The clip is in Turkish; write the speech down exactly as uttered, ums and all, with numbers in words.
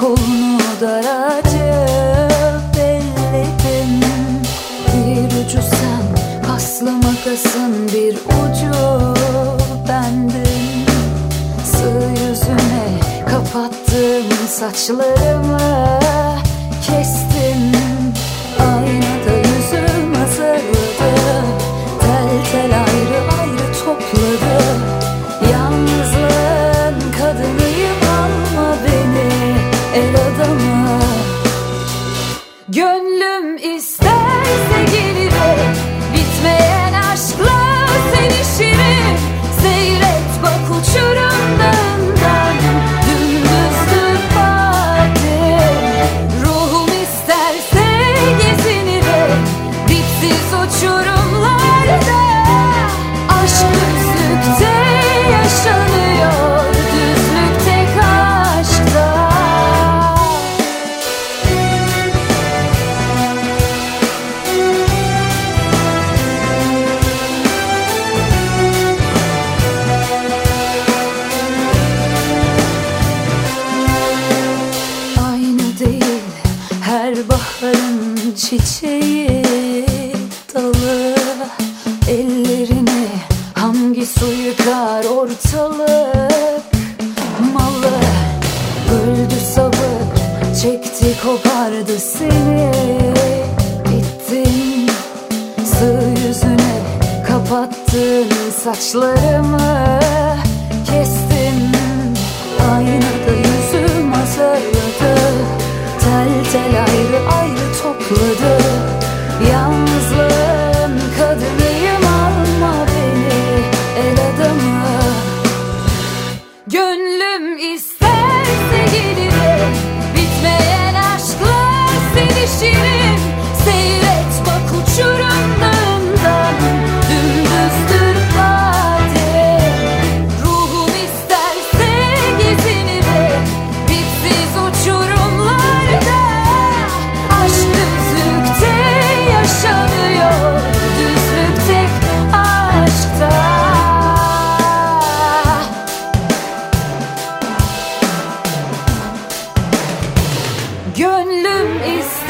kolunu daracı belledim. Bir ucu sen, paslı makasın bir ucu bendim. Sığ yüzüne kapattım saçlarımı, kestim. Aynada yüzüm hazırladı, tel tel ayrı ayrı topladı. Yalnızlığın kadınıyım, alma beni el adamı. Gönlüm isterse gelirim, bitmeyen aşkla sevişirim. Seyret bak uçurum dağından, dümdüzdür vadim. Ruhum isterse gezinirim, dipsiz uçurumlarda. Aşk düzlükte yaşanıyor, düzlük tek aşkta. Aynı değil her baharın çiçeği dalı. Ellerini hangi su yıkar ortalık malı. Öldü sabır, çekti kopardı seni, bittin. Sığ yüzüne kapattın saçlarımı, kestim. Aynada yüzüm azarladı, tel tel ayrı ayrı topladı. Yalnızlığın kadınıyım, alma beni el adamı. Gönlüm isterse gelirim, bitmeyen aşkla sevişirim. Seyret bak uçurumlarından, dümdüzdür vadim. Ruhum isterse gezinirim, dipsiz uçurumlarda. Aşk düzlükte yaşanıyor, düzlük tek aşkta. Gönlüm isterse